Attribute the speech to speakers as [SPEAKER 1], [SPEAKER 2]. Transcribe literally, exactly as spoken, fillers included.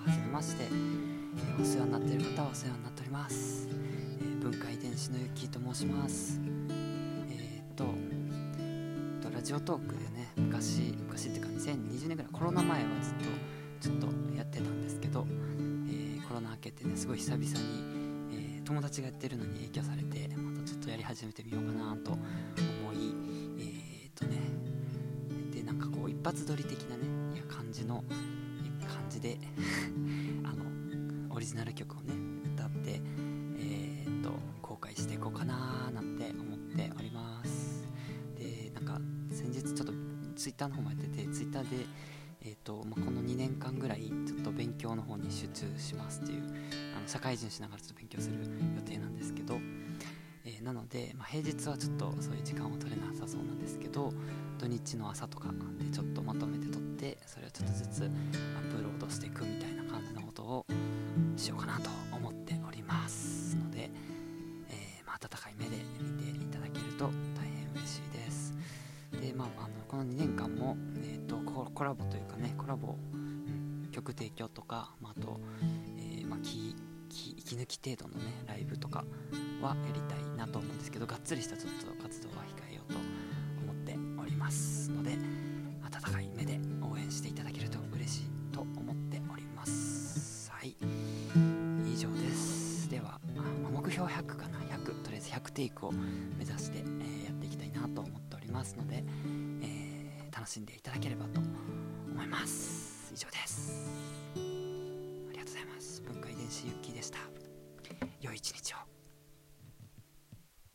[SPEAKER 1] はじめまして、えー、お世話になっている方はお世話になっております、えー、文化遺伝子のゆきと申します。えー、っとラジオトークでね、昔昔っていうかにせんにじゅうねんぐらい、コロナ前はずっとちょっとやってたんですけど、えー、コロナ明けてね、すごい久々に、えー、友達がやってるのに影響されて、またちょっとやり始めてみようかなと思い、えー、っとねでなんかこう一発撮り的なね、いや感じの感じであのオリジナル曲をね歌って、えー、っと公開していこうかななんて思っております。でなんか先日ちょっとツイッターの方もやってて、ツイッターで、えーとまあ、このにねんかんぐらいちょっと勉強の方に集中しますっていう、あの社会人しながらちょっと勉強する予定なんですけど、えー、なので、まあ、平日はちょっとそういう時間を取れなさそうなんですけど、土日の朝とかでちょっとまとめて撮って、それをちょっとずつアップロードしていくみたいな感じのことをしようかなと思っておりますので、えーまあ、温かい目で見ていただけると大変嬉しいです。で、まあ、あのこのにねんかんも、えー、と コ, コラボというかね、コラボ、うん、曲提供とか、まあ、あと、えーまあ、きき息抜き程度のねライブとかはやりたいなと思うんですけど、がっつりしたちょっと活動は控えようと思っておりますので、温かい目で応援していただけると嬉しいと思っております。はい、以上です。では、まあ、目標ひゃくかな、ひゃく、とりあえずひゃくテイクを目指して、えー、やっていきたいなと思っておりますので、えー、楽しんでいただければと思います。以上です。ありがとうございます。文化遺伝子ゆっきーでした。良い一日を。